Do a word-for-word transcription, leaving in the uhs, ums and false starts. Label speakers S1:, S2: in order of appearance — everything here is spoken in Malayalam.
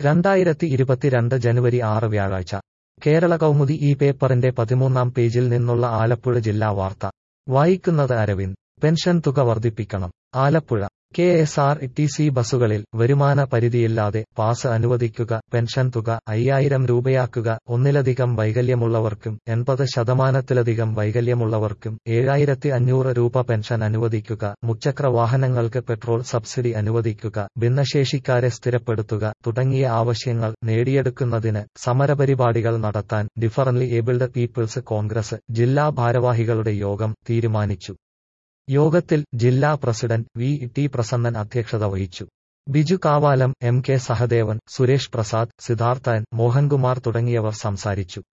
S1: രണ്ടായിരത്തി ഇരുപത്തിരണ്ട് ജനുവരി ആറ് വ്യാഴാഴ്ച കേരള കൗമുദി ഈ പേപ്പറിന്റെ പതിമൂന്നാം പേജിൽ നിന്നുള്ള ആലപ്പുഴ ജില്ലാ വാർത്ത വായിക്കുന്നത് അരവിന്ദ്. പെൻഷൻ തുക വർദ്ധിപ്പിക്കണം. Alappuzha K S R T C ബസുകളിൽ വരുമാന പരിധിയില്ലാതെ പാസ് അനുവദിക്കുക, പെൻഷൻ തുക അയ്യായിരം രൂപയാക്കുക, ഒന്നിലധികം വൈകല്യമുള്ളവർക്കും എൺപത് ശതമാനത്തിലധികം വൈകല്യമുള്ളവർക്കും ഏഴായിരത്തി അഞ്ഞൂറ് രൂപ പെൻഷൻ അനുവദിക്കുക, മുച്ചക്ര വാഹനങ്ങൾക്ക് പെട്രോൾ സബ്സിഡി അനുവദിക്കുക, ഭിന്നശേഷിക്കാരെ സ്ഥിരപ്പെടുത്തുക തുടങ്ങിയ ആവശ്യങ്ങൾ നേടിയെടുക്കുന്നതിന് സമരപരിപാടികൾ നടത്താൻ ഡിഫറൻലി ഏബിൾഡ് പീപ്പിൾസ് കോൺഗ്രസ് ജില്ലാ ഭാരവാഹികളുടെ യോഗം തീരുമാനിച്ചു. യോഗത്തിൽ ജില്ലാ പ്രസിഡന്റ് വി ടി പ്രസന്നൻ അധ്യക്ഷത വഹിച്ചു. ബിജു കാവാലം, എം കെ സഹദേവൻ, സുരേഷ് പ്രസാദ്, സിദ്ധാർത്ഥൻ, മോഹൻകുമാർ തുടങ്ങിയവർ സംസാരിച്ചു.